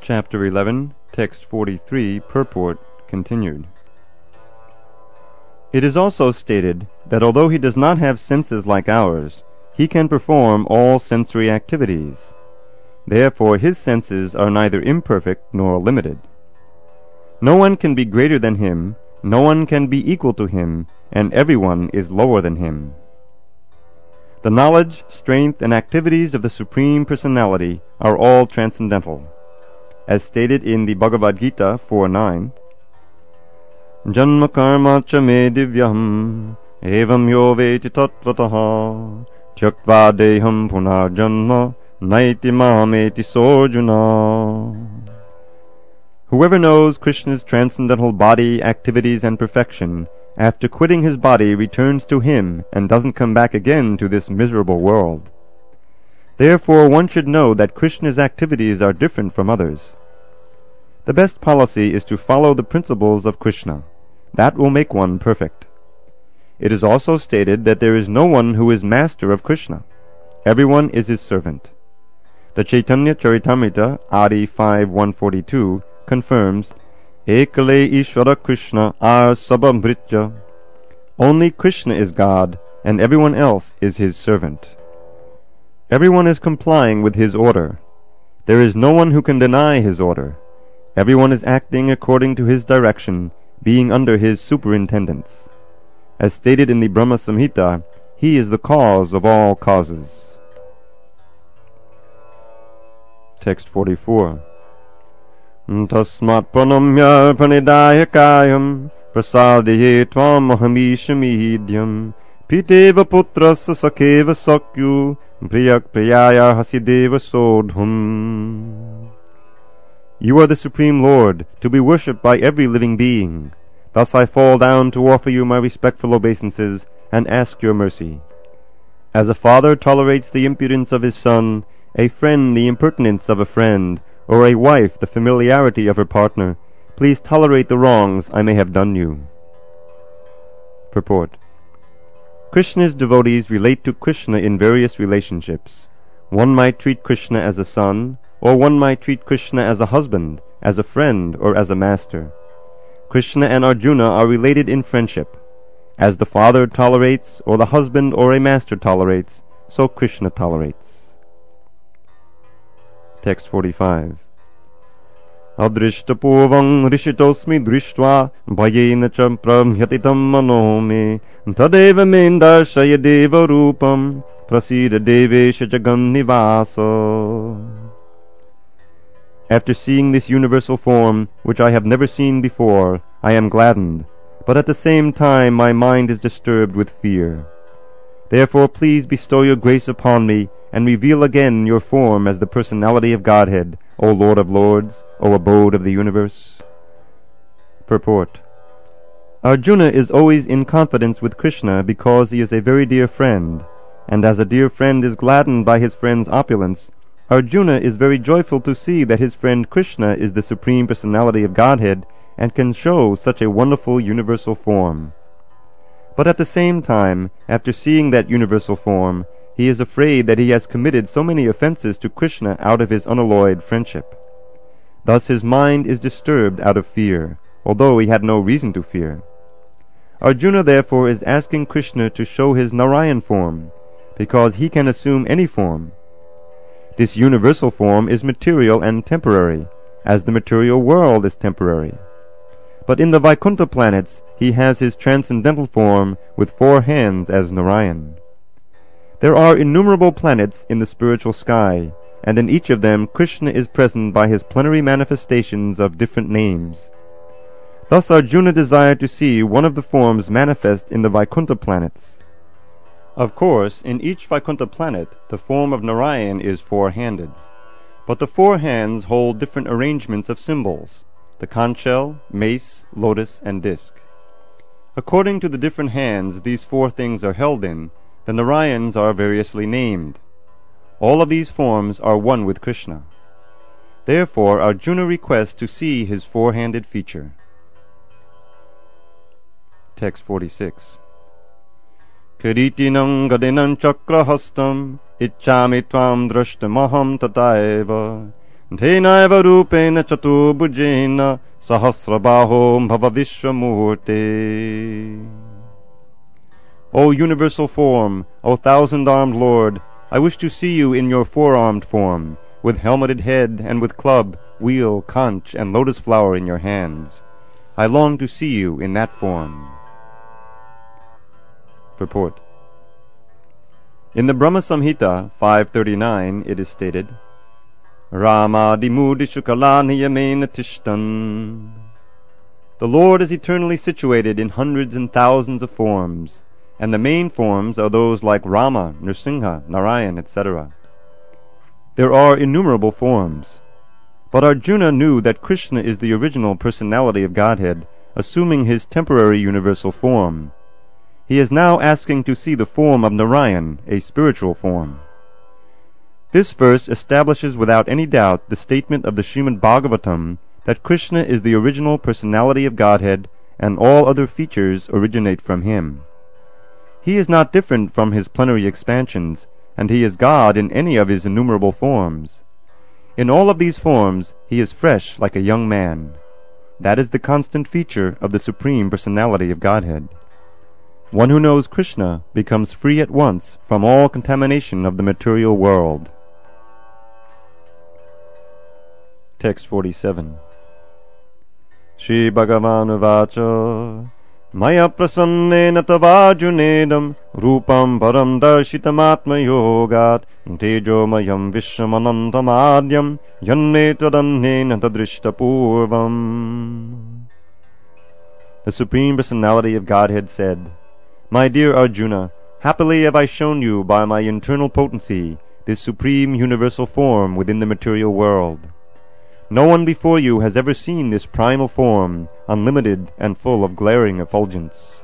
Chapter 11, Text 43, Purport, continued. It is also stated that although he does not have senses like ours, he can perform all sensory activities. Therefore his senses are neither imperfect nor limited. No one can be greater than him, no one can be equal to him, and everyone is lower than him. The knowledge, strength, and activities of the Supreme Personality are all transcendental. As stated in the Bhagavad Gita 4.9, Janma karma cha me divyam evam yo veti tattvataha tyaktva deham punarjanma naiti mameti sojuna. Whoever knows Krishna's transcendental body, activities, and perfection, after quitting his body returns to him and doesn't come back again to this miserable world. Therefore one should know that Krishna's activities are different from others. The best policy is to follow the principles of Krishna. That will make one perfect. It is also stated that there is no one who is master of Krishna. Everyone is his servant. The Chaitanya Charitamrita, Adi 5.142, confirms, Ekale Ishvara Krishna ar sabamritya. Only Krishna is God, and everyone else is his servant. Everyone is complying with his order. There is no one who can deny his order. Everyone is acting according to his direction, being under his superintendence. As stated in the Brahma Samhita, he is the cause of all causes. Text 44. Tasmat pranamya pranidaya kayam prasadiye tvam ahamishamidhyam piteva putrasa sakeva sakyu priyak priyaya hasideva sodhum. You are the Supreme Lord, to be worshipped by every living being. Thus I fall down to offer you my respectful obeisances and ask your mercy. As a father tolerates the impudence of his son, a friend the impertinence of a friend, or a wife the familiarity of her partner, please tolerate the wrongs I may have done you. Purport. Krishna's devotees relate to Krishna in various relationships. One might treat Krishna as a son, or one might treat Krishna as a husband, as a friend, or as a master. Krishna and Arjuna are related in friendship. As the father tolerates, or the husband or a master tolerates, so Krishna tolerates. Text 45. Adrishtapurvang rishitosmi drishtva bhayena cha pramhyatitam mano me tadeva mendarshaya deva rupam prasida devesha jagam nivasa. After seeing this universal form, which I have never seen before, I am gladdened, but at the same time my mind is disturbed with fear. Therefore please bestow your grace upon me, and reveal again your form as the personality of Godhead, O Lord of Lords, O abode of the universe. Purport. Arjuna is always in confidence with Krishna because he is a very dear friend, and as a dear friend is gladdened by his friend's opulence, Arjuna is very joyful to see that his friend Krishna is the Supreme Personality of Godhead and can show such a wonderful universal form. But at the same time, after seeing that universal form, he is afraid that he has committed so many offenses to Krishna out of his unalloyed friendship. Thus his mind is disturbed out of fear, although he had no reason to fear. Arjuna therefore is asking Krishna to show his Narayan form, because he can assume any form. This universal form is material and temporary, as the material world is temporary. But in the Vaikuntha planets he has his transcendental form with 4 hands as Narayan. There are innumerable planets in the spiritual sky, and in each of them Krishna is present by his plenary manifestations of different names. Thus Arjuna desired to see one of the forms manifest in the Vaikuntha planets. Of course, in each Vaikuntha planet, the form of Narayan is 4-handed. But the 4 hands hold different arrangements of symbols, the conch shell, mace, lotus, and disc. According to the different hands these 4 things are held in, the Narayans are variously named. All of these forms are one with Krishna. Therefore Arjuna requests to see his 4-handed feature. Text 46. Kiritinam gadinam chakrahastam Ichchami tvam drashtamaham tataeva Tenaiva rupena chatubhujena sahasrabaho bhava vishwamurte. O universal form, O thousand-armed Lord, I wish to see you in your four-armed form, with helmeted head and with club, wheel, conch, and lotus flower in your hands. I long to see you in that form. Purport. In the Brahma Samhita 539 it is stated, Rama dimudishu kalaniyamena tishtan. The Lord is eternally situated in hundreds and thousands of forms, and the main forms are those like Rama, Nrsimha, Narayan, etc. There are innumerable forms, but Arjuna knew that Krishna is the original personality of Godhead, assuming his temporary universal form. He is now asking to see the form of Narayan, a spiritual form. This verse establishes without any doubt the statement of the Srimad Bhagavatam that Krishna is the original personality of Godhead and all other features originate from him. He is not different from his plenary expansions, and he is God in any of his innumerable forms. In all of these forms he is fresh like a young man. That is the constant feature of the Supreme Personality of Godhead. One who knows Krishna becomes free at once from all contamination of the material world. Text 47. Shri Bhagavan Uvacha Maya prasannena tavajunedam rupam param darshitam yogat tejomayam vishwamanantamadyam yanne tadannena tadrishtapurvam. The Supreme Personality of Godhead said, My dear Arjuna, happily have I shown you by my internal potency this supreme universal form within the material world. No one before you has ever seen this primal form, unlimited and full of glaring effulgence.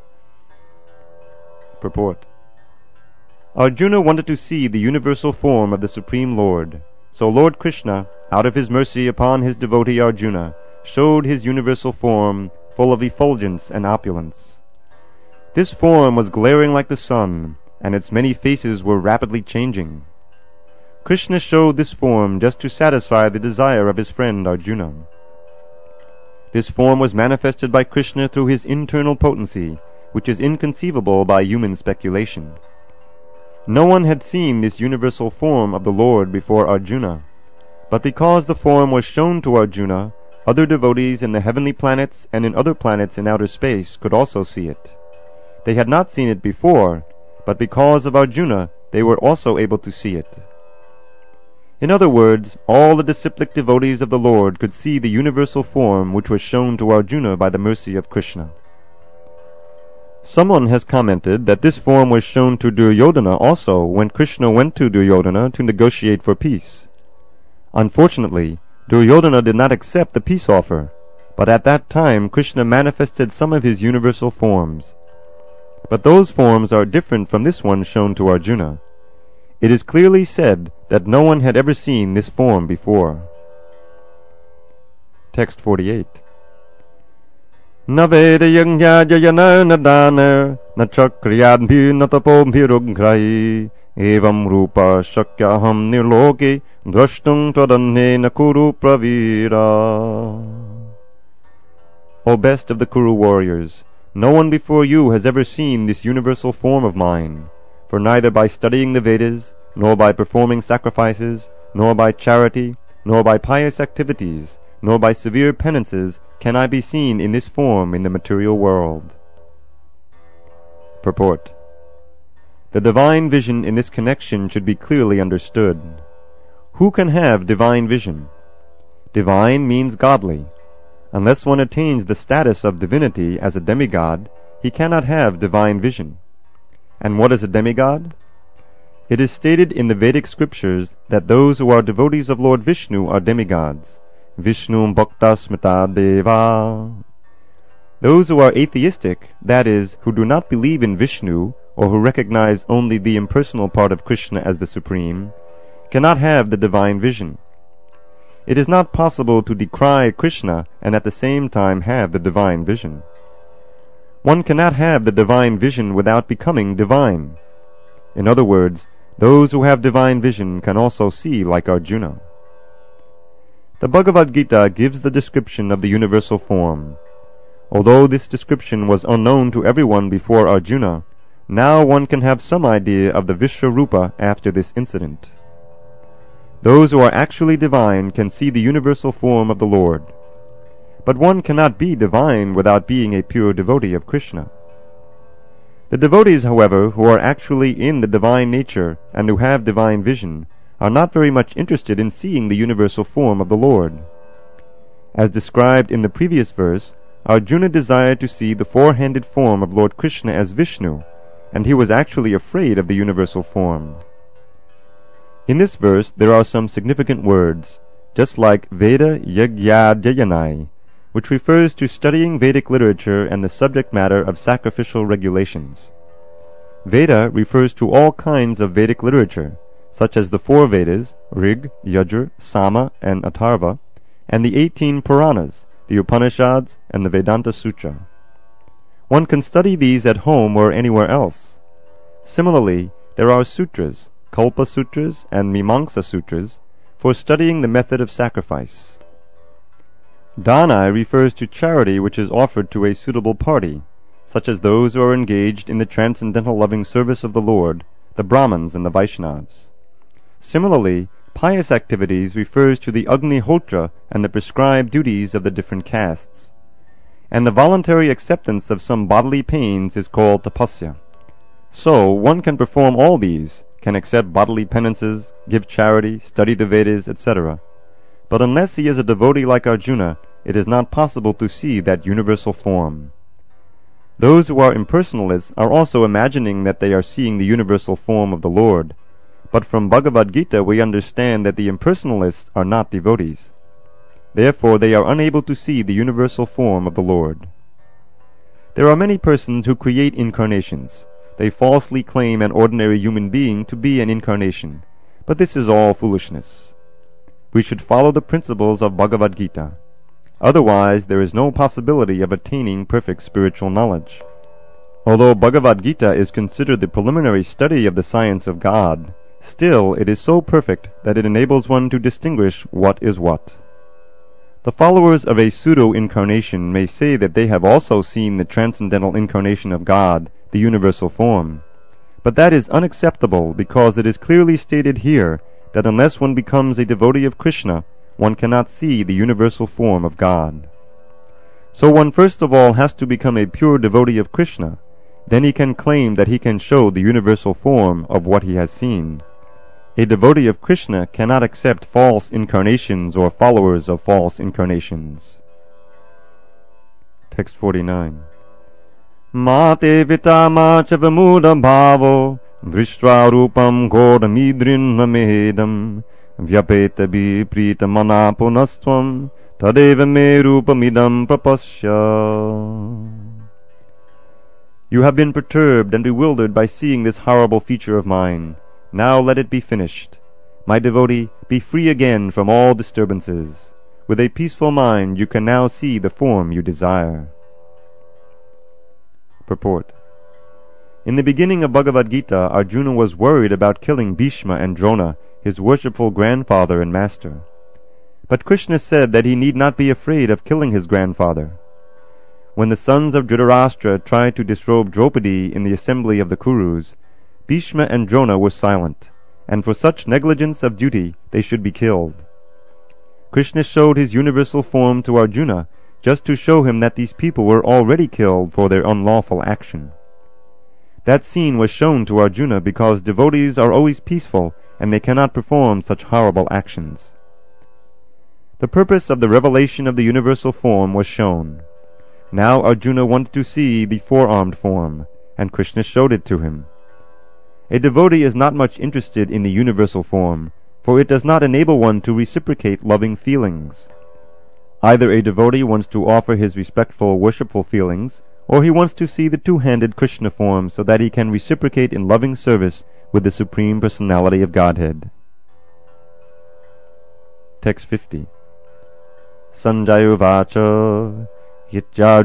Purport. Arjuna wanted to see the universal form of the Supreme Lord, so Lord Krishna, out of his mercy upon his devotee Arjuna, showed his universal form full of effulgence and opulence. This form was glaring like the sun, and its many faces were rapidly changing. Krishna showed this form just to satisfy the desire of his friend Arjuna. This form was manifested by Krishna through his internal potency, which is inconceivable by human speculation. No one had seen this universal form of the Lord before Arjuna, but because the form was shown to Arjuna, other devotees in the heavenly planets and in other planets in outer space could also see it. They had not seen it before, but because of Arjuna, they were also able to see it. In other words, all the disciplic devotees of the Lord could see the universal form which was shown to Arjuna by the mercy of Krishna. Someone has commented that this form was shown to Duryodhana also when Krishna went to Duryodhana to negotiate for peace. Unfortunately, Duryodhana did not accept the peace offer, but at that time Krishna manifested some of his universal forms. But those forms are different from this one shown to Arjuna. It is clearly said that no one had ever seen this form before. Text 48. Na vedayam yajayana nadana na chakriyadbhi na tapobhirughrai evam rupa shakyaham nirloke drashtung tvadanne na kuru pravira. O best of the Kuru warriors, no one before you has ever seen this universal form of mine, for neither by studying the Vedas, nor by performing sacrifices, nor by charity, nor by pious activities, nor by severe penances can I be seen in this form in the material world. Purport. The divine vision in this connection should be clearly understood. Who can have divine vision? Divine means godly. Unless one attains the status of divinity as a demigod, he cannot have divine vision. And what is a demigod? It is stated in the Vedic scriptures that those who are devotees of Lord Vishnu are demigods. Vishnu Bhakta Smita Deva. Those who are atheistic, that is, who do not believe in Vishnu, or who recognize only the impersonal part of Krishna as the Supreme, cannot have the divine vision. It is not possible to decry Krishna and at the same time have the divine vision. One cannot have the divine vision without becoming divine. In other words, those who have divine vision can also see like Arjuna. The Bhagavad Gita gives the description of the universal form. Although this description was unknown to everyone before Arjuna, now one can have some idea of the Vishvarupa after this incident. Those who are actually divine can see the universal form of the Lord. But one cannot be divine without being a pure devotee of Krishna. The devotees, however, who are actually in the divine nature and who have divine vision, are not very much interested in seeing the universal form of the Lord. As described in the previous verse, Arjuna desired to see the four-handed form of Lord Krishna as Vishnu, and he was actually afraid of the universal form. In this verse there are some significant words, just like Veda Yagyadyayanai, which refers to studying Vedic literature and the subject matter of sacrificial regulations. Veda refers to all kinds of Vedic literature, such as the four Vedas, Rig, Yajur, Sama, and Atharva, and the 18 Puranas, the Upanishads, and the Vedanta Sutra. One can study these at home or anywhere else. Similarly, there are sutras, Kalpa Sutras and Mimamsa Sutras, for studying the method of sacrifice. Dana refers to charity which is offered to a suitable party, such as those who are engaged in the transcendental loving service of the Lord, the Brahmins and the Vaishnavas. Similarly, pious activities refers to the Agnihotra and the prescribed duties of the different castes. And the voluntary acceptance of some bodily pains is called tapasya. So, one can perform all these, can accept bodily penances, give charity, study the Vedas, etc. But unless he is a devotee like Arjuna, it is not possible to see that universal form. Those who are impersonalists are also imagining that they are seeing the universal form of the Lord. But from Bhagavad Gita we understand that the impersonalists are not devotees. Therefore they are unable to see the universal form of the Lord. There are many persons who create incarnations. They falsely claim an ordinary human being to be an incarnation, but this is all foolishness. We should follow the principles of Bhagavad Gita. Otherwise there is no possibility of attaining perfect spiritual knowledge. Although Bhagavad Gita is considered the preliminary study of the science of God, still it is so perfect that it enables one to distinguish what is what. The followers of a pseudo-incarnation may say that they have also seen the transcendental incarnation of God, the universal form. But that is unacceptable because it is clearly stated here that unless one becomes a devotee of Krishna, one cannot see the universal form of God. So one first of all has to become a pure devotee of Krishna. Then he can claim that he can show the universal form of what he has seen. A devotee of Krishna cannot accept false incarnations or followers of false incarnations. Text 49. Mate vitama chavamudha bhavo drishtva rupam godamidrinmamedam vyapetabi pritamana punastvam tadeva me rupamidam prapasya. You have been perturbed and bewildered by seeing this horrible feature of mine. Now let it be finished. My devotee, be free again from all disturbances. With a peaceful mind you can now see the form you desire. Purport. In the beginning of Bhagavad Gita, Arjuna was worried about killing Bhishma and Drona, his worshipful grandfather and master. But Krishna said that he need not be afraid of killing his grandfather. When the sons of Dhritarashtra tried to disrobe Draupadi in the assembly of the Kurus, Bhishma and Drona were silent, and for such negligence of duty they should be killed. Krishna showed his universal form to Arjuna just to show him that these people were already killed for their unlawful action. That scene was shown to Arjuna because devotees are always peaceful and they cannot perform such horrible actions. The purpose of the revelation of the universal form was shown. Now Arjuna wanted to see the four-armed form, and Krishna showed it to him. A devotee is not much interested in the universal form, for it does not enable one to reciprocate loving feelings. Either a devotee wants to offer his respectful, worshipful feelings, or he wants to see the two-handed Krishna form so that he can reciprocate in loving service with the Supreme Personality of Godhead. Text 50. Sanjaya Vacha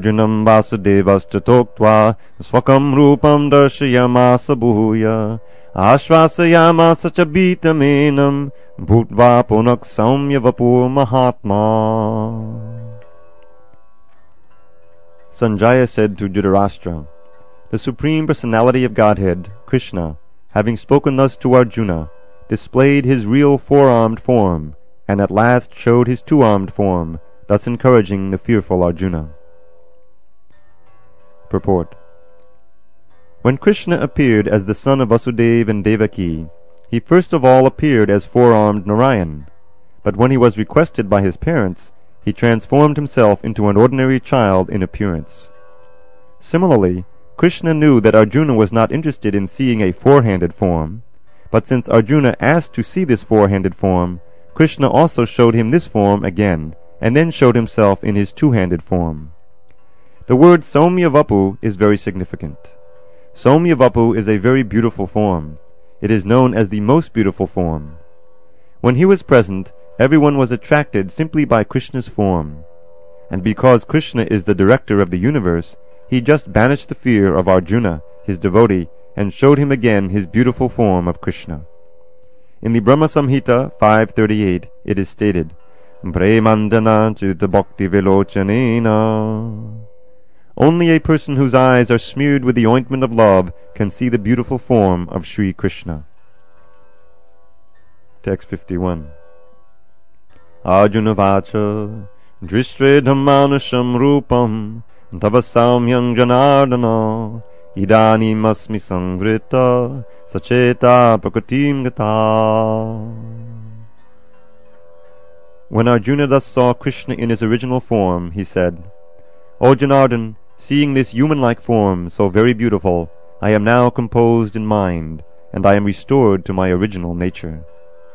Yityarjunam Vasudevascha Toktva Svakam Rupam Darshayamasa Bhuya Ashvasayamasa cha bhitamenam bhutva punak saumya vapur mahatma. Sanjaya said to Dhritarashtra, the Supreme Personality of Godhead, Krishna, having spoken thus to Arjuna, displayed his real four-armed form, and at last showed his two-armed form, thus encouraging the fearful Arjuna. Purport. When Krishna appeared as the son of Vasudeva and Devaki, he first of all appeared as four-armed Narayan, but when he was requested by his parents, he transformed himself into an ordinary child in appearance. Similarly, Krishna knew that Arjuna was not interested in seeing a four-handed form, but since Arjuna asked to see this four-handed form, Krishna also showed him this form again, and then showed himself in his two-handed form. The word Saumya Vapu is very significant. Saumya Vapu is a very beautiful form. It is known as the most beautiful form. When he was present, everyone was attracted simply by Krishna's form. And because Krishna is the director of the universe, he just banished the fear of Arjuna, his devotee, and showed him again his beautiful form of Krishna. In the Brahma Samhita 5.38 it is stated, Premandana Chitta Bhakti Vilochanena. Only a person whose eyes are smeared with the ointment of love can see the beautiful form of Sri Krishna. Text 51. Arjuna Vacha Drishtre Dhammanasham Rupam Tava Saumyam Janardana Idani Masmi Samvrita Sacheta Prakratim Gata. When Arjuna thus saw Krishna in his original form, he said, O Janardana, seeing this human-like form so very beautiful, I am now composed in mind, and I am restored to my original nature.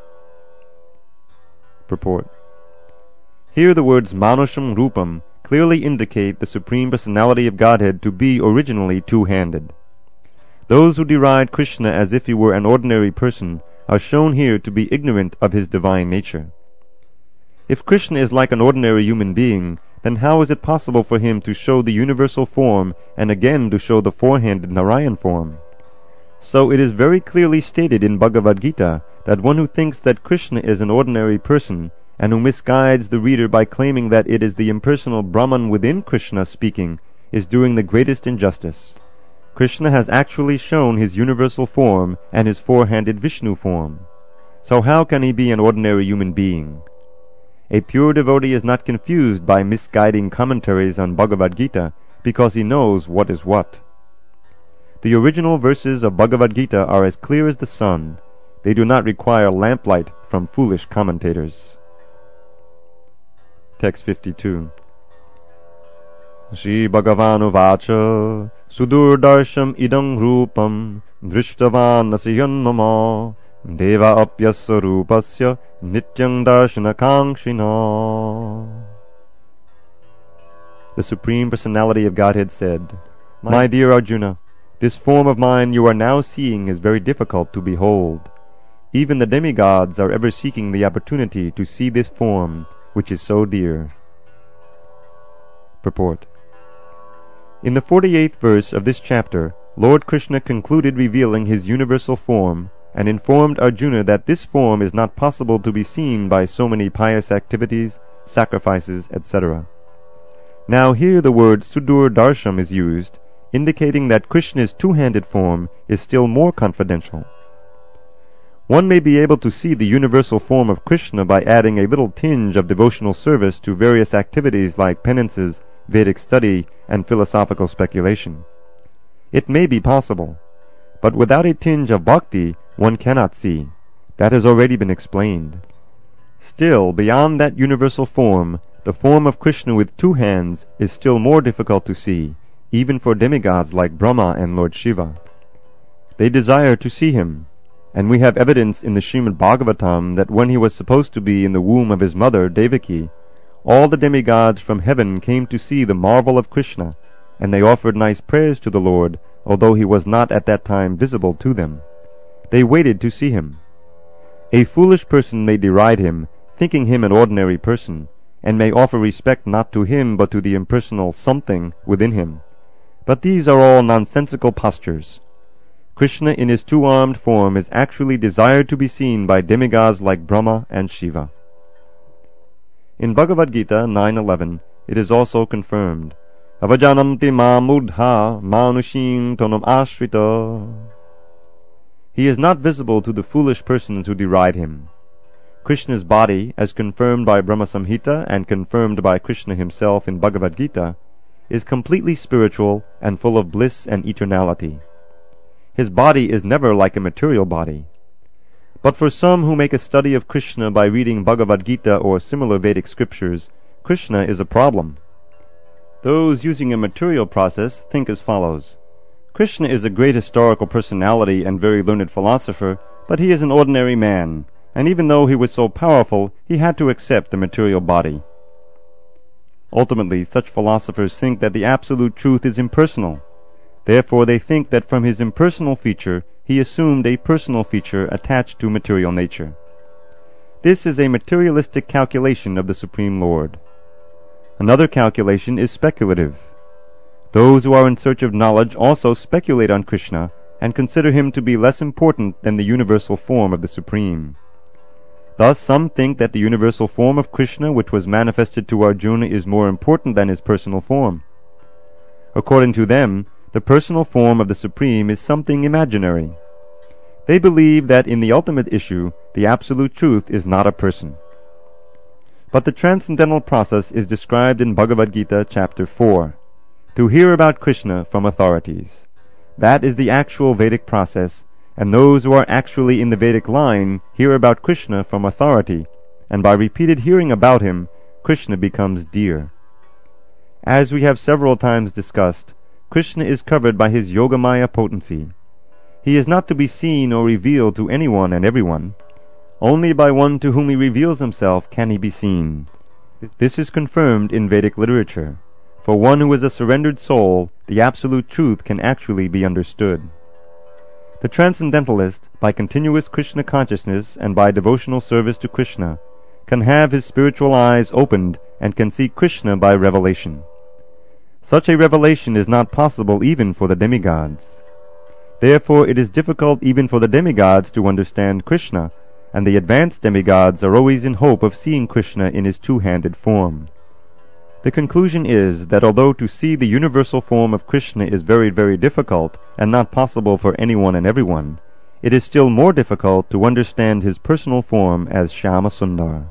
Purport. Here the words Manusham Rupam clearly indicate the Supreme Personality of Godhead to be originally two-handed. Those who deride Krishna as if he were an ordinary person are shown here to be ignorant of his divine nature. If Krishna is like an ordinary human being, then how is it possible for him to show the universal form and again to show the four-handed Narayan form? So it is very clearly stated in Bhagavad Gita that one who thinks that Krishna is an ordinary person and who misguides the reader by claiming that it is the impersonal Brahman within Krishna speaking is doing the greatest injustice. Krishna has actually shown his universal form and his four-handed Vishnu form. So how can he be an ordinary human being? A pure devotee is not confused by misguiding commentaries on Bhagavad Gita because he knows what is what. The original verses of Bhagavad Gita are as clear as the sun. They do not require lamplight from foolish commentators. Text 52. Shri Bhagavanu Vacha Sudurdarsham idam rupam Drishtavan nasiyan mama Deva apyasya rupasya nityang darshana kangshina. The Supreme Personality of Godhead said, My dear Arjuna, this form of mine you are now seeing is very difficult to behold. Even the demigods are ever seeking the opportunity to see this form, which is so dear. Purport. In the 48th verse of this chapter, Lord Krishna concluded revealing his universal form and informed Arjuna that this form is not possible to be seen by so many pious activities, sacrifices, etc. Now here the word Sudur Darsham is used, indicating that Krishna's two-handed form is still more confidential. One may be able to see the universal form of Krishna by adding a little tinge of devotional service to various activities like penances, Vedic study, and philosophical speculation. It may be possible, but without a tinge of bhakti, one cannot see. That has already been explained. Still, beyond that universal form, the form of Krishna with two hands is still more difficult to see, even for demigods like Brahma and Lord Shiva. They desire to see him, and we have evidence in the Srimad Bhagavatam that when he was supposed to be in the womb of his mother, Devaki, all the demigods from heaven came to see the marvel of Krishna, and they offered nice prayers to the Lord, although he was not at that time visible to them. They waited to see him. A foolish person may deride him, thinking him an ordinary person, and may offer respect not to him but to the impersonal something within him. But these are all nonsensical postures. Krishna in his two-armed form is actually desired to be seen by demigods like Brahma and Shiva. In Bhagavad Gita 9:11, it is also confirmed, Avajananti mamudha manushim tonam ashrita. He is not visible to the foolish persons who deride him. Krishna's body, as confirmed by Brahma Samhita and confirmed by Krishna himself in Bhagavad Gita, is completely spiritual and full of bliss and eternality. His body is never like a material body. But for some who make a study of Krishna by reading Bhagavad Gita or similar Vedic scriptures, Krishna is a problem. Those using a material process think as follows. Krishna is a great historical personality and very learned philosopher, but he is an ordinary man, and even though he was so powerful, he had to accept the material body. Ultimately, such philosophers think that the absolute truth is impersonal. Therefore, they think that from his impersonal feature, he assumed a personal feature attached to material nature. This is a materialistic calculation of the Supreme Lord. Another calculation is speculative. Those who are in search of knowledge also speculate on Krishna and consider him to be less important than the universal form of the Supreme. Thus some think that the universal form of Krishna which was manifested to Arjuna is more important than his personal form. According to them, the personal form of the Supreme is something imaginary. They believe that in the ultimate issue, the absolute truth is not a person. But the transcendental process is described in Bhagavad Gita chapter 4, to hear about Krishna from authorities. That is the actual Vedic process, and those who are actually in the Vedic line hear about Krishna from authority, and by repeated hearing about him, Krishna becomes dear. As we have several times discussed, Krishna is covered by his Yogamaya potency. He is not to be seen or revealed to anyone and everyone. Only by one to whom he reveals himself can he be seen. This is confirmed in Vedic literature. For one who is a surrendered soul, the absolute truth can actually be understood. The transcendentalist, by continuous Krishna consciousness and by devotional service to Krishna, can have his spiritual eyes opened and can see Krishna by revelation. Such a revelation is not possible even for the demigods. Therefore it is difficult even for the demigods to understand Krishna, and the advanced demigods are always in hope of seeing Krishna in his two-handed form. The conclusion is that although to see the universal form of Krishna is very, very difficult and not possible for anyone and everyone, it is still more difficult to understand his personal form as Shyama Sundar.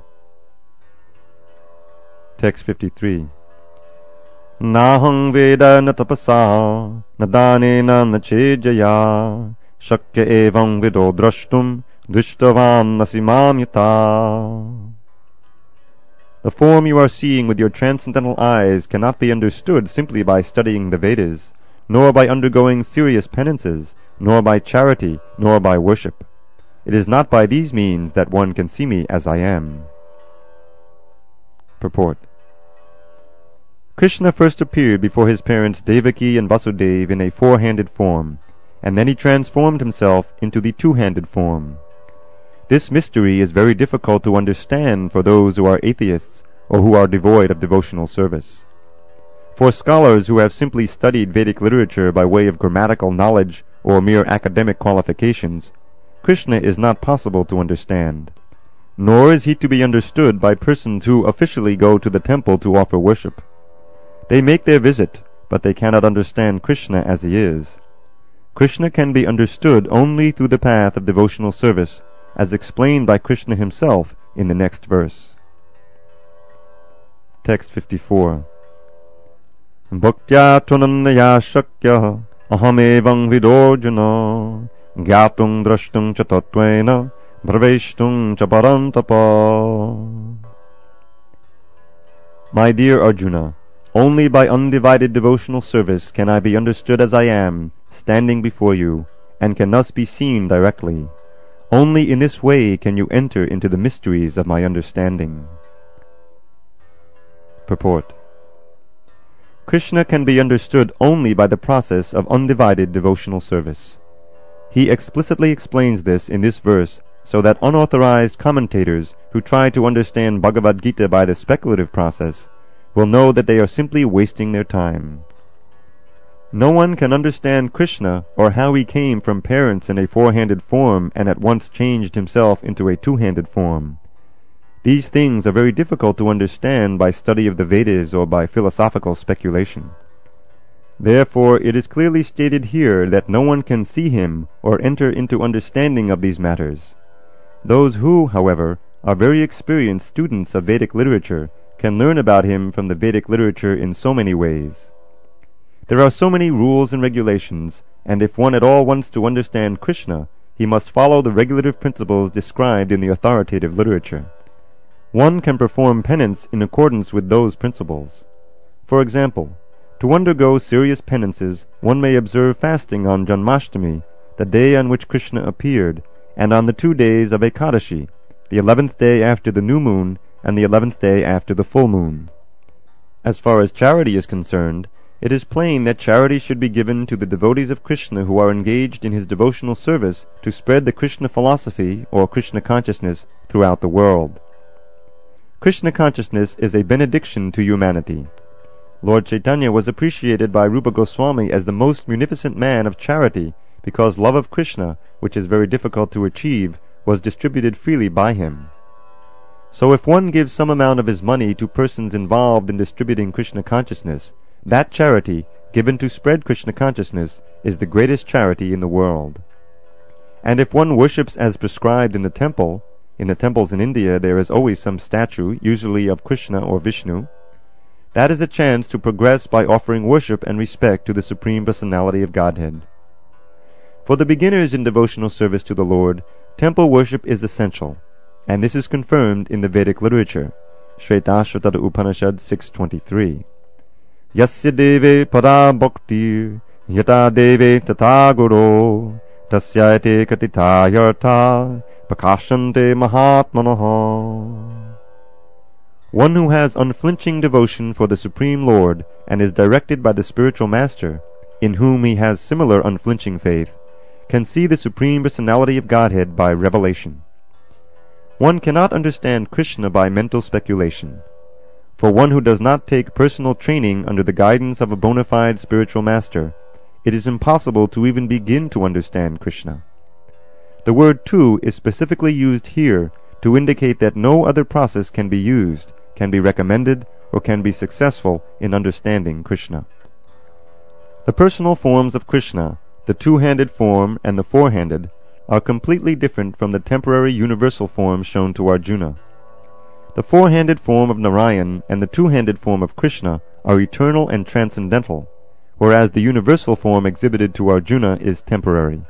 Text 53. Nahang Veda na tapasa, na danena na chejaya, shakya evam vido drashtum, drishtavam nasimam yata. The form you are seeing with your transcendental eyes cannot be understood simply by studying the Vedas, nor by undergoing serious penances, nor by charity, nor by worship. It is not by these means that one can see me as I am. Purport. Krishna first appeared before his parents Devaki and Vasudeva in a four-handed form, and then he transformed himself into the two-handed form. This mystery is very difficult to understand for those who are atheists or who are devoid of devotional service. For scholars who have simply studied Vedic literature by way of grammatical knowledge or mere academic qualifications, Krishna is not possible to understand. Nor is he to be understood by persons who officially go to the temple to offer worship. They make their visit, but they cannot understand Krishna as he is. Krishna can be understood only through the path of devotional service, as explained by Krishna himself in the next verse. Text 54. Bhaktya tvanannaya shakya ahamevam vidorjuna gyaptung drashtung cha tattvena bhaveshtung cha parantapa. My dear Arjuna, only by undivided devotional service can I be understood as I am, standing before you, and can thus be seen directly. Only in this way can you enter into the mysteries of my understanding. Purport. Krishna can be understood only by the process of undivided devotional service. He explicitly explains this in this verse so that unauthorized commentators who try to understand Bhagavad Gita by the speculative process will know that they are simply wasting their time. No one can understand Krishna or how he came from parents in a four-handed form and at once changed himself into a two-handed form. These things are very difficult to understand by study of the Vedas or by philosophical speculation. Therefore it is clearly stated here that no one can see him or enter into understanding of these matters. Those who, however, are very experienced students of Vedic literature can learn about him from the Vedic literature in so many ways. There are so many rules and regulations, and if one at all wants to understand Krishna, he must follow the regulative principles described in the authoritative literature. One can perform penance in accordance with those principles. For example, to undergo serious penances, one may observe fasting on Janmashtami, the day on which Krishna appeared, and on the 2 days of Ekadashi, the 11th day after the new moon and the 11th day after the full moon. As far as charity is concerned, it is plain that charity should be given to the devotees of Krishna who are engaged in his devotional service to spread the Krishna philosophy or Krishna consciousness throughout the world. Krishna consciousness is a benediction to humanity. Lord Chaitanya was appreciated by Rupa Goswami as the most munificent man of charity because love of Krishna, which is very difficult to achieve, was distributed freely by him. So if one gives some amount of his money to persons involved in distributing Krishna consciousness, that charity, given to spread Krishna consciousness, is the greatest charity in the world. And if one worships as prescribed in the temples in India there is always some statue, usually of Krishna or Vishnu, that is a chance to progress by offering worship and respect to the Supreme Personality of Godhead. For the beginners in devotional service to the Lord, temple worship is essential, and this is confirmed in the Vedic literature, Shvetashvatara Upanishad 6.23. Yasya deve pada bhaktir, yata deve tata guru, tasyayate katita yartha, prakashante mahatmanaha. One who has unflinching devotion for the Supreme Lord and is directed by the spiritual master, in whom he has similar unflinching faith, can see the Supreme Personality of Godhead by revelation. One cannot understand Krishna by mental speculation. For one who does not take personal training under the guidance of a bona fide spiritual master, it is impossible to even begin to understand Krishna. The word tu is specifically used here to indicate that no other process can be used, can be recommended, or can be successful in understanding Krishna. The personal forms of Krishna, the two-handed form and the four-handed, are completely different from the temporary universal forms shown to Arjuna. The four-handed form of Narayan and the two-handed form of Krishna are eternal and transcendental, whereas the universal form exhibited to Arjuna is temporary.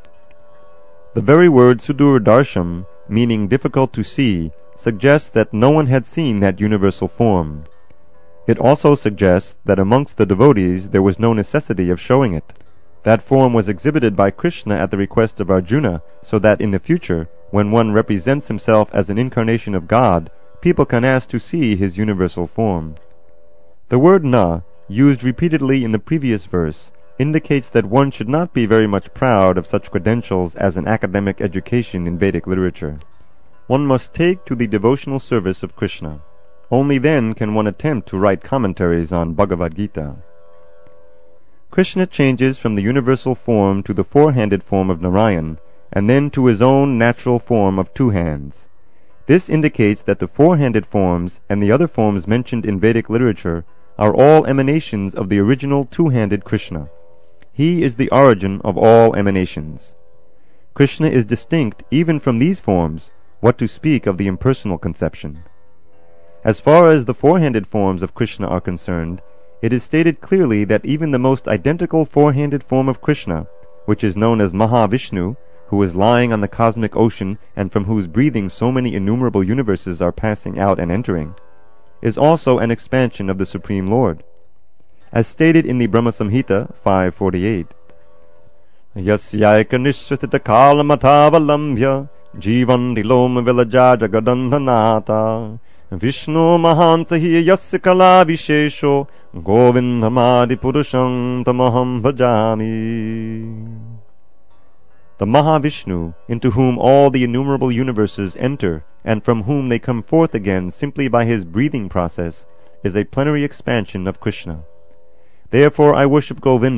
The very word Sudurdarsham, meaning difficult to see, suggests that no one had seen that universal form. It also suggests that amongst the devotees there was no necessity of showing it. That form was exhibited by Krishna at the request of Arjuna, so that in the future, when one represents himself as an incarnation of God, people can ask to see his universal form. The word na, used repeatedly in the previous verse, indicates that one should not be very much proud of such credentials as an academic education in Vedic literature. One must take to the devotional service of Krishna. Only then can one attempt to write commentaries on Bhagavad Gita. Krishna changes from the universal form to the four-handed form of Narayan, and then to his own natural form of two hands. This indicates that the four-handed forms and the other forms mentioned in Vedic literature are all emanations of the original two-handed Krishna. He is the origin of all emanations. Krishna is distinct even from these forms, what to speak of the impersonal conception. As far as the four-handed forms of Krishna are concerned, it is stated clearly that even the most identical four-handed form of Krishna, which is known as Mahavishnu, who is lying on the cosmic ocean and from whose breathing so many innumerable universes are passing out and entering, is also an expansion of the Supreme Lord. As stated in the Brahma Samhita 5.48, Yasyaika nishvasita kalamathavalambhya jivanti loma vilaja jagadandhanata Vishnu mahansahi yasya kala vishesho govindhamadi purusham tamaham bhajami. The Mahavishnu, into whom all the innumerable universes enter, and from whom they come forth again simply by his breathing process, is a plenary expansion of Krishna. Therefore I worship Govinda,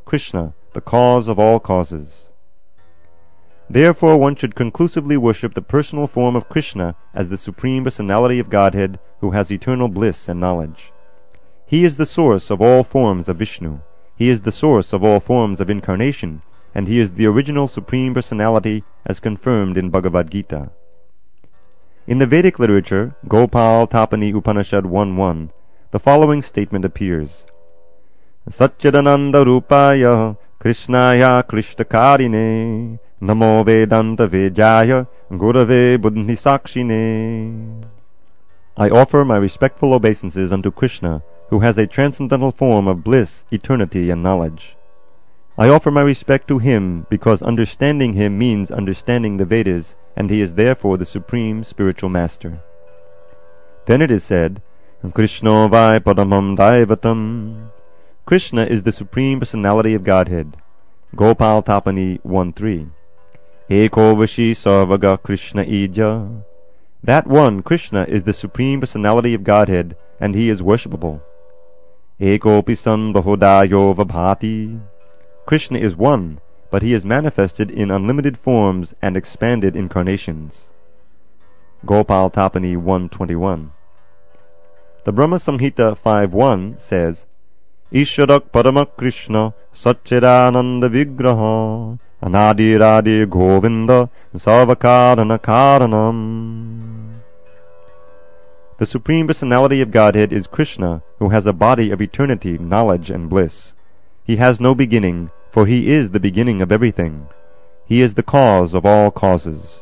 Krishna, the cause of all causes. Therefore one should conclusively worship the personal form of Krishna as the Supreme Personality of Godhead who has eternal bliss and knowledge. He is the source of all forms of Vishnu. He is the source of all forms of incarnation, and he is the original Supreme Personality as confirmed in Bhagavad Gita. In the Vedic literature, Gopal Tapani Upanishad 1.1, the following statement appears. Satchidananda Rupaya Krishnaya Krishtakarine Namo Vedanta Vejaya Gurave Buddhi Sakshine. I offer my respectful obeisances unto Krishna, who has a transcendental form of bliss, eternity, and knowledge. I offer my respect to him because understanding him means understanding the Vedas, and he is therefore the supreme spiritual master. Then it is said, Krishno vai paramam daivatam. Krishna is the Supreme Personality of Godhead. Gopal Tapani 1.3. Eko Vashi Sarvaga Krishna Ija. That one, Krishna, is the Supreme Personality of Godhead, and he is worshipable. Eko Pisan Bahodayo Vabhati. Krishna is one, but he is manifested in unlimited forms and expanded incarnations. Gopal Tapani 1.21. The Brahma Samhita 5.1 says, Ishwarak Parama Krishna Satchidananda Vigraha Anadiradi Govinda Sarvakarana Karanam. The Supreme Personality of Godhead is Krishna, who has a body of eternity, knowledge, and bliss. He has no beginning, for he is the beginning of everything. He is the cause of all causes.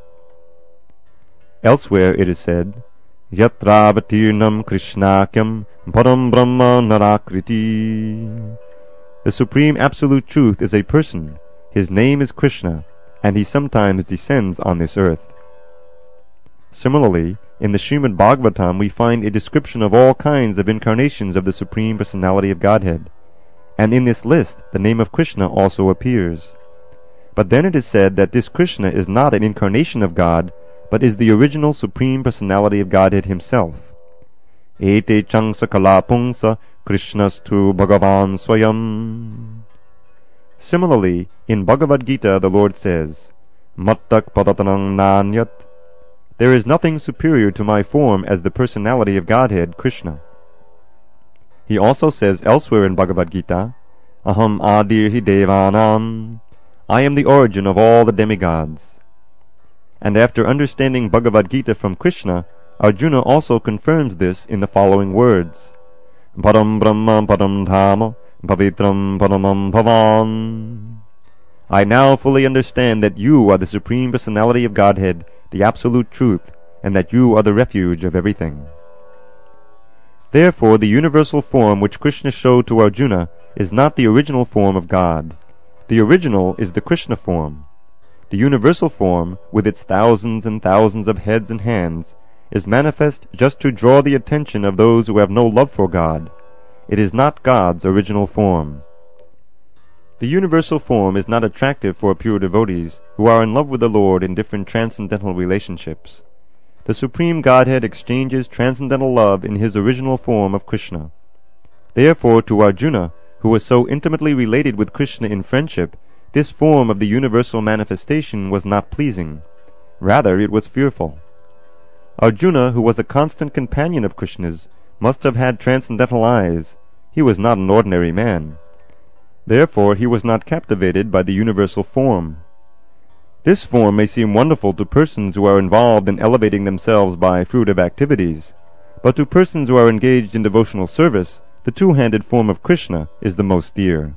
Elsewhere it is said, Yatravatirnam Krishnakyam Param Brahma Narakriti. The Supreme Absolute Truth is a person. His name is Krishna, and he sometimes descends on this earth. Similarly, in the Srimad Bhagavatam we find a description of all kinds of incarnations of the Supreme Personality of Godhead, and in this list the name of Krishna also appears. But then it is said that this Krishna is not an incarnation of God, but is the original Supreme Personality of Godhead himself. Ete changsa kalapungsa Krishnastu Bhagavan Swayam. Similarly, in Bhagavad Gita the Lord says, Mattak padatanang nanyat. There is nothing superior to my form as the personality of Godhead, Krishna. He also says elsewhere in Bhagavad Gita, Aham adirhi devanam. I am the origin of all the demigods. And after understanding Bhagavad Gita from Krishna, Arjuna also confirms this in the following words, Param Brahma Param Dhama Pavitram Paramam Bhavan. I now fully understand that you are the Supreme Personality of Godhead, the Absolute Truth, and that you are the refuge of everything. Therefore the universal form which Krishna showed to Arjuna is not the original form of God. The original is the Krishna form. The universal form, with its thousands and thousands of heads and hands, is manifest just to draw the attention of those who have no love for God. It is not God's original form. The universal form is not attractive for pure devotees who are in love with the Lord in different transcendental relationships. The Supreme Godhead exchanges transcendental love in his original form of Krishna. Therefore, to Arjuna, who was so intimately related with Krishna in friendship, this form of the universal manifestation was not pleasing. Rather, it was fearful. Arjuna, who was a constant companion of Krishna's, must have had transcendental eyes. He was not an ordinary man. Therefore, he was not captivated by the universal form. This form may seem wonderful to persons who are involved in elevating themselves by fruitive activities, but to persons who are engaged in devotional service, the two-handed form of Krishna is the most dear.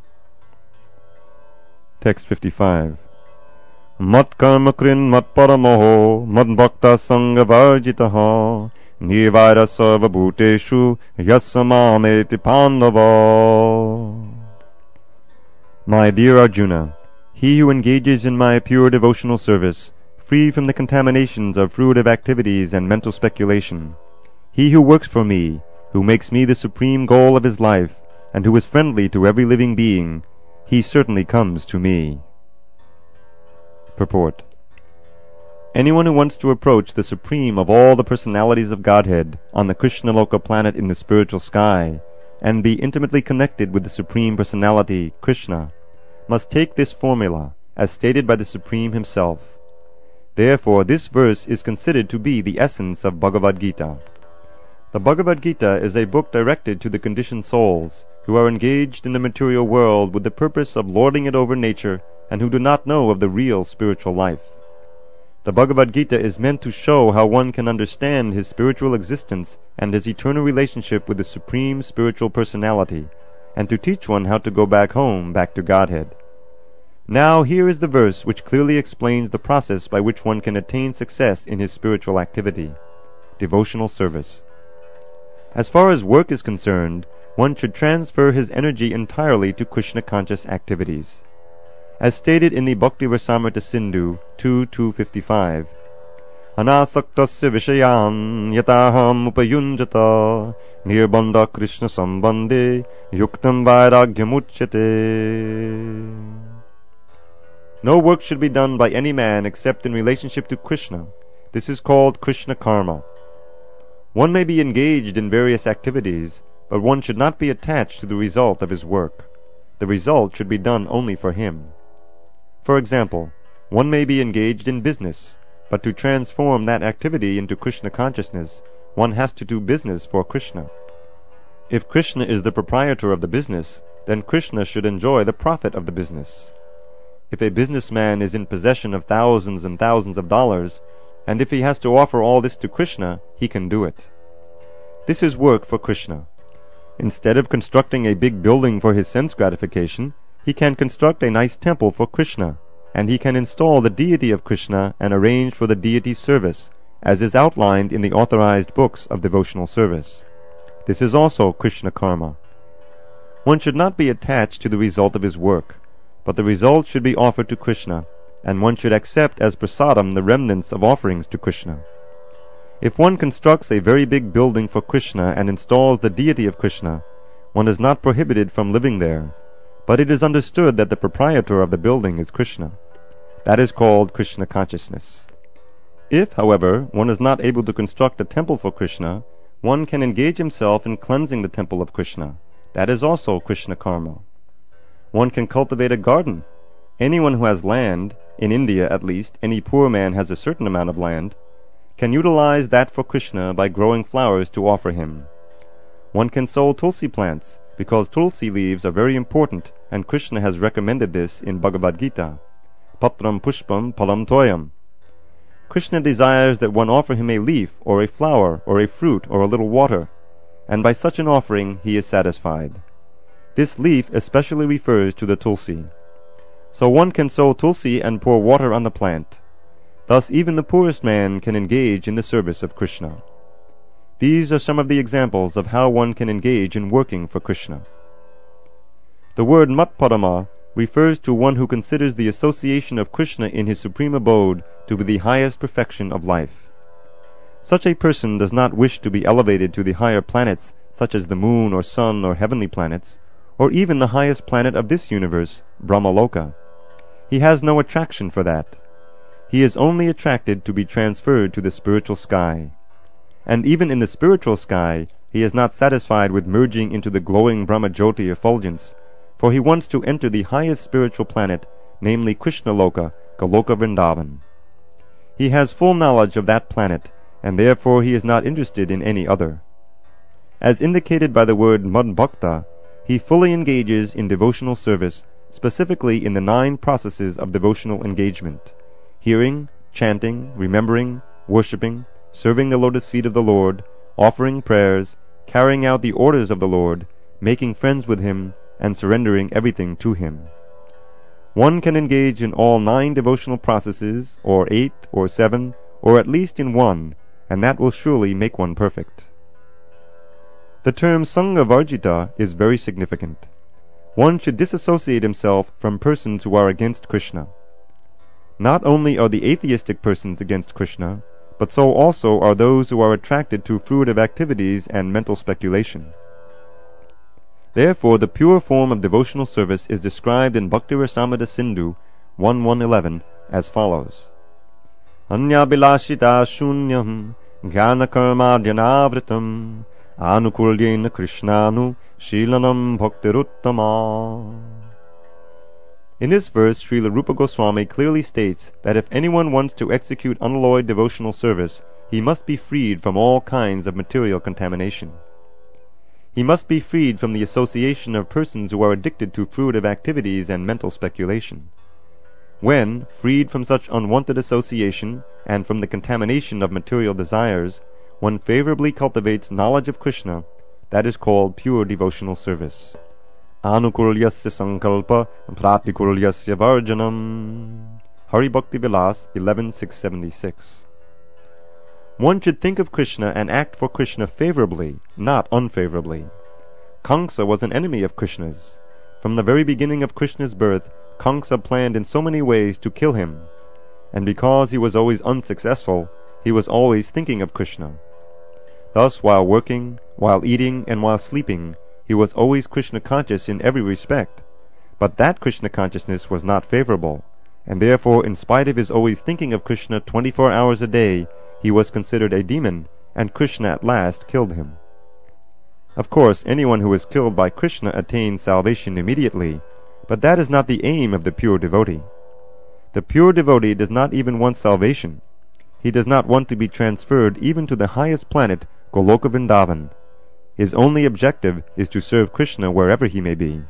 Text 55. Mat karma krin mat paramoho mat bhakta sangha varjitaha nirvaira sarva bhuteshu yasamameti pandava. My dear Arjuna, he who engages in my pure devotional service, free from the contaminations of fruitive activities and mental speculation, he who works for me, who makes me the supreme goal of his life, and who is friendly to every living being, he certainly comes to me. Purport. Anyone who wants to approach the supreme of all the personalities of Godhead on the Krishnaloka planet in the spiritual sky and be intimately connected with the Supreme Personality, Krishna, must take this formula, as stated by the Supreme Himself. Therefore, this verse is considered to be the essence of Bhagavad Gita. The Bhagavad Gita is a book directed to the conditioned souls, who are engaged in the material world with the purpose of lording it over nature and who do not know of the real spiritual life. The Bhagavad Gita is meant to show how one can understand his spiritual existence and his eternal relationship with the Supreme Spiritual Personality, and to teach one how to go back home, back to Godhead. Now here is the verse which clearly explains the process by which one can attain success in his spiritual activity. Devotional service. As far as work is concerned, one should transfer his energy entirely to Krishna-conscious activities. As stated in the Bhakti Rasamrita Sindhu 2.255, Anasaktasya vishayan yataham upayunjata nirbandha Krishna sambandhe yuktam vairagyamuchyate. No work should be done by any man except in relationship to Krishna. This is called Krishna karma. One may be engaged in various activities, but one should not be attached to the result of his work. The result should be done only for him. For example, one may be engaged in business, but to transform that activity into Krishna consciousness, one has to do business for Krishna. If Krishna is the proprietor of the business, then Krishna should enjoy the profit of the business. If a businessman is in possession of thousands and thousands of dollars, and if he has to offer all this to Krishna, he can do it. This is work for Krishna. Instead of constructing a big building for his sense gratification, he can construct a nice temple for Krishna, and he can install the deity of Krishna and arrange for the deity's service, as is outlined in the authorized books of devotional service. This is also Krishna karma. One should not be attached to the result of his work, but the result should be offered to Krishna, and one should accept as prasadam the remnants of offerings to Krishna. If one constructs a very big building for Krishna and installs the deity of Krishna, one is not prohibited from living there, but it is understood that the proprietor of the building is Krishna. That is called Krishna consciousness. If, however, one is not able to construct a temple for Krishna, one can engage himself in cleansing the temple of Krishna. That is also Krishna karma. One can cultivate a garden. Anyone who has land, in India at least, any poor man has a certain amount of land, can utilize that for Krishna by growing flowers to offer him. One can sow tulsi plants, because tulsi leaves are very important, and Krishna has recommended this in Bhagavad Gita. Patram pushpam palam toyam. Krishna desires that one offer him a leaf, or a flower, or a fruit, or a little water, and by such an offering he is satisfied. This leaf especially refers to the tulsi. So one can sow tulsi and pour water on the plant. Thus even the poorest man can engage in the service of Krishna. These are some of the examples of how one can engage in working for Krishna. The word matpadama refers to one who considers the association of Krishna in his supreme abode to be the highest perfection of life. Such a person does not wish to be elevated to the higher planets, such as the moon or sun or heavenly planets, or even the highest planet of this universe, Brahmaloka. He has no attraction for that. He is only attracted to be transferred to the spiritual sky. And even in the spiritual sky, he is not satisfied with merging into the glowing Brahmajyoti effulgence, for he wants to enter the highest spiritual planet, namely Krishnaloka, Goloka Vrindavan. He has full knowledge of that planet, and therefore he is not interested in any other. As indicated by the word Madbhakta, he fully engages in devotional service, specifically in the 9 processes of devotional engagement: hearing, chanting, remembering, worshipping, serving the lotus feet of the Lord, offering prayers, carrying out the orders of the Lord, making friends with him, and surrendering everything to him. One can engage in all 9 devotional processes, or 8, or 7, or at least in 1, and that will surely make one perfect. The term Sangha Varjita is very significant. One should disassociate himself from persons who are against Krishna. Not only are the atheistic persons against Krishna, but so also are those who are attracted to fruitive activities and mental speculation. Therefore, the pure form of devotional service is described in Bhakti Rasamrita Sindhu 1.1.11 as follows: Anyabilashita shunyam jnanakarmadhyanavritam anukulyena krishnanu Shilanam Bhaktiruttama. In this verse, Srila Rupa Goswami clearly states that if anyone wants to execute unalloyed devotional service, he must be freed from all kinds of material contamination. He must be freed from the association of persons who are addicted to fruitive activities and mental speculation. When, freed from such unwanted association and from the contamination of material desires, one favorably cultivates knowledge of Krishna, that is called pure devotional service. Anukulyasya sankalpa pratikulyasya varjanam. Hari Bhakti Vilas 11.676. One should think of Krishna and act for Krishna favorably, not unfavorably. Kamsa was an enemy of Krishna's. From the very beginning of Krishna's birth, Kamsa planned in so many ways to kill him, and because he was always unsuccessful, he was always thinking of Krishna. Thus, while working, while eating, and while sleeping, he was always Krishna conscious in every respect. But that Krishna consciousness was not favorable, and therefore, in spite of his always thinking of Krishna 24 hours a day, he was considered a demon, and Krishna at last killed him. Of course, anyone who is killed by Krishna attains salvation immediately, but that is not the aim of the pure devotee. The pure devotee does not even want salvation. He does not want to be transferred even to the highest planet, Goloka Vrindavan. His only objective is to serve Krishna wherever he may be.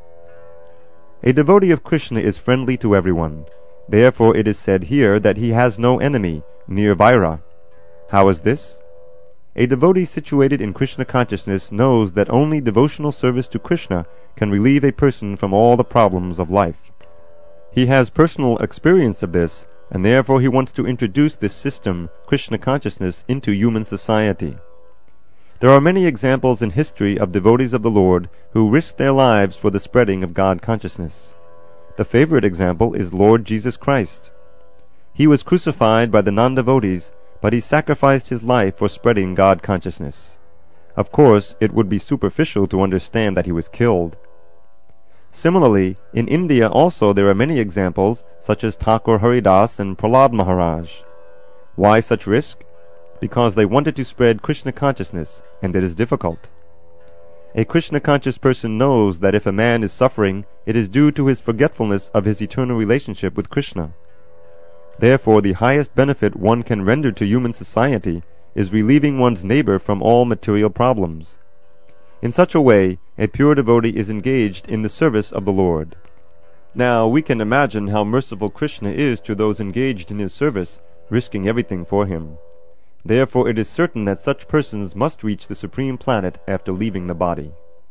A devotee of Krishna is friendly to everyone. Therefore it is said here that he has no enemy, nirvaira. How is this? A devotee situated in Krishna consciousness knows that only devotional service to Krishna can relieve a person from all the problems of life. He has personal experience of this, and therefore he wants to introduce this system, Krishna consciousness, into human society. There are many examples in history of devotees of the Lord who risked their lives for the spreading of God consciousness. The favorite example is Lord Jesus Christ. He was crucified by the non-devotees, but he sacrificed his life for spreading God consciousness. Of course, it would be superficial to understand that he was killed. Similarly, in India also there are many examples, such as Thakur Haridas and Prahlad Maharaj. Why such risk? Because they wanted to spread Krishna consciousness, and it is difficult. A Krishna-conscious person knows that if a man is suffering, it is due to his forgetfulness of his eternal relationship with Krishna. Therefore, the highest benefit one can render to human society is relieving one's neighbor from all material problems. In such a way, a pure devotee is engaged in the service of the Lord. Now, we can imagine how merciful Krishna is to those engaged in his service, risking everything for him. Therefore, it is certain that such persons must reach the supreme planet after leaving the body.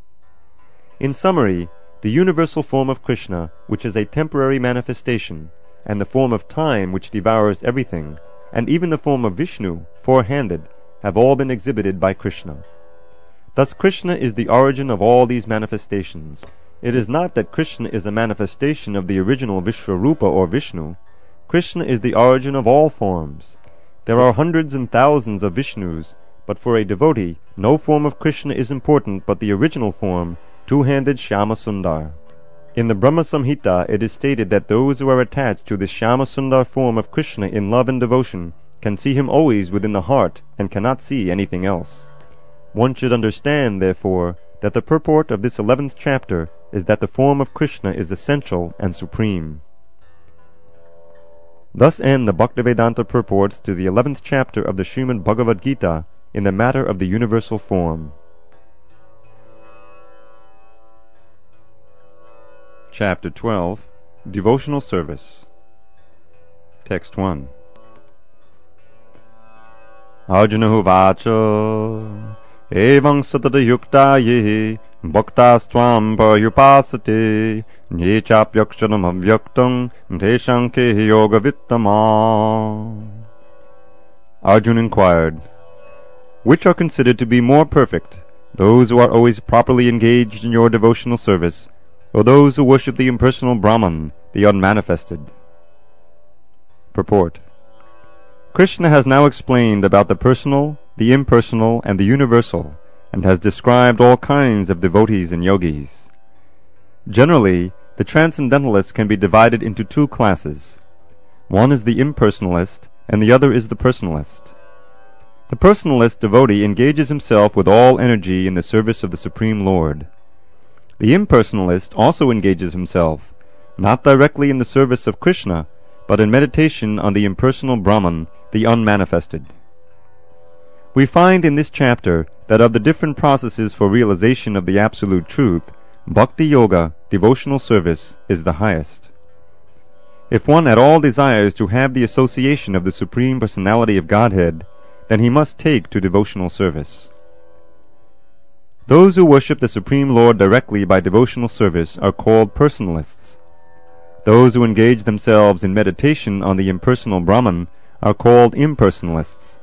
In summary, the universal form of Krishna, which is a temporary manifestation, and the form of time which devours everything, and even the form of Vishnu, four-handed, have all been exhibited by Krishna. Thus Krishna is the origin of all these manifestations. It is not that Krishna is a manifestation of the original Vishvarupa or Vishnu. Krishna is the origin of all forms. There are hundreds and thousands of Vishnus, but for a devotee, no form of Krishna is important but the original form, two-handed Shyama Sundar. In the Brahma Samhita it is stated that those who are attached to the Shyama Sundar form of Krishna in love and devotion can see him always within the heart and cannot see anything else. One should understand, therefore, that the purport of this 11th chapter is that the form of Krishna is essential and supreme. Thus end the Bhaktivedanta purports to the 11th chapter of the Srimad Bhagavad Gita in the matter of the universal form. Chapter 12. Devotional Service. Text 1. Arjuna Uvacha Evam satata yukta ye bhaktas tvam parupasate ye chapyaksharam avyaktam teshanke yoga vittama. Arjuna inquired, which are considered to be more perfect, those who are always properly engaged in your devotional service, or those who worship the impersonal Brahman, the unmanifested? Purport. Krishna has now explained about the personal, the impersonal, and the universal, and has described all kinds of devotees and yogis. Generally, the transcendentalists can be divided into two classes. One is the impersonalist, and the other is the personalist. The personalist devotee engages himself with all energy in the service of the Supreme Lord. The impersonalist also engages himself, not directly in the service of Krishna, but in meditation on the impersonal Brahman, the unmanifested. We find in this chapter that of the different processes for realization of the absolute truth, Bhakti Yoga, devotional service, is the highest. If one at all desires to have the association of the Supreme Personality of Godhead, then he must take to devotional service. Those who worship the Supreme Lord directly by devotional service are called personalists. Those who engage themselves in meditation on the impersonal Brahman are called impersonalists.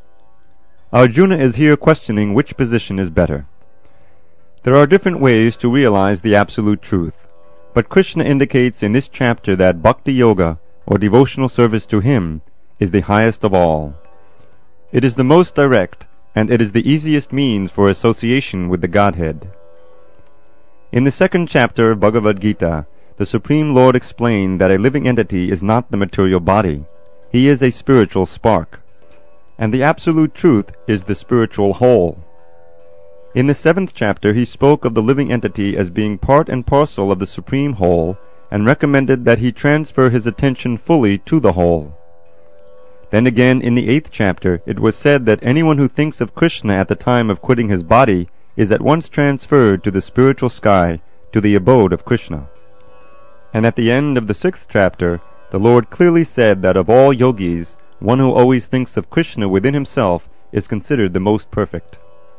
Arjuna is here questioning which position is better. There are different ways to realize the absolute truth, but Krishna indicates in this chapter that Bhakti Yoga, or devotional service to Him, is the highest of all. It is the most direct, and it is the easiest means for association with the Godhead. In the second chapter of Bhagavad Gita, the Supreme Lord explained that a living entity is not the material body. He is a spiritual spark, and the absolute truth is the spiritual whole. In the seventh chapter he spoke of the living entity as being part and parcel of the supreme whole, and recommended that he transfer his attention fully to the whole. Then again in the eighth chapter it was said that anyone who thinks of Krishna at the time of quitting his body is at once transferred to the spiritual sky, to the abode of Krishna. And at the end of the sixth chapter the Lord clearly said that of all yogis, one who always thinks of Krishna within himself is considered the most perfect.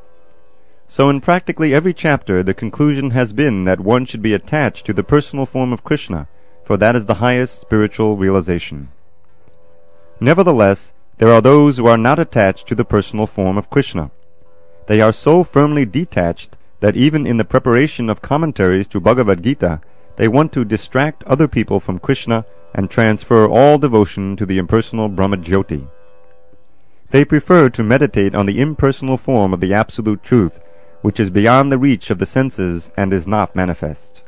So in practically every chapter the conclusion has been that one should be attached to the personal form of Krishna, for that is the highest spiritual realization. Nevertheless, there are those who are not attached to the personal form of Krishna. They are so firmly detached that even in the preparation of commentaries to Bhagavad Gita, they want to distract other people from Krishna and transfer all devotion to the impersonal Brahma-Jyoti. They prefer to meditate on the impersonal form of the Absolute Truth, which is beyond the reach of the senses and is not manifest.